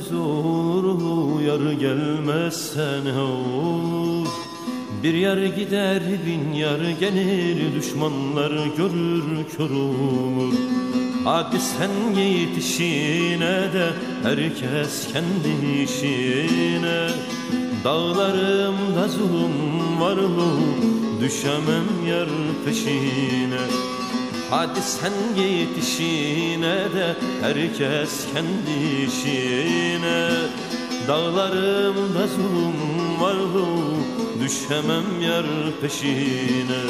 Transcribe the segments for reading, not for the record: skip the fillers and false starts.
sensiz olur, yar gelmezse ne olur? Bir yar gider bin yar gelir, düşmanlar görür kör olur. Hadi sen git işine de herkes kendi işine. Dağlarımda zulüm var mı, düşemem yar peşine. Hadi sen git işine de herkes kendi işine. Dağlarımda zulüm var mı, düşemem yar peşine.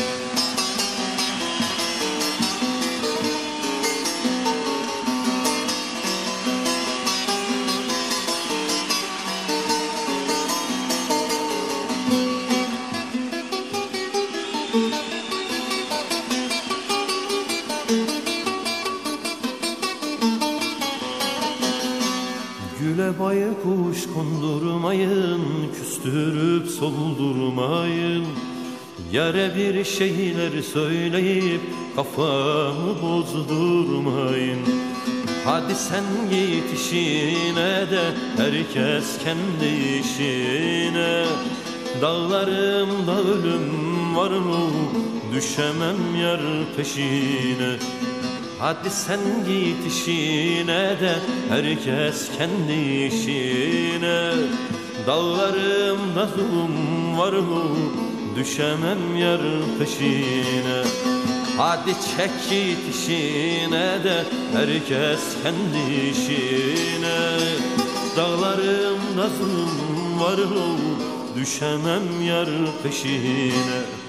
Güle baykuş kondurmayın, küstürüp soldurmayın. Yere bir şeyler söyleyip kafamı bozdurmayın. Hadi sen git işine de herkes kendi işine. Dağlarımda ölüm var mı, düşemem yar peşine. Hadi sen git işine de herkes kendi işine. Dağlarımda zulüm var mı, düşemem yar peşine. Hadi çek git işine de herkes kendi işine. Dağlarımda zulüm var mı, düşemem yar peşine.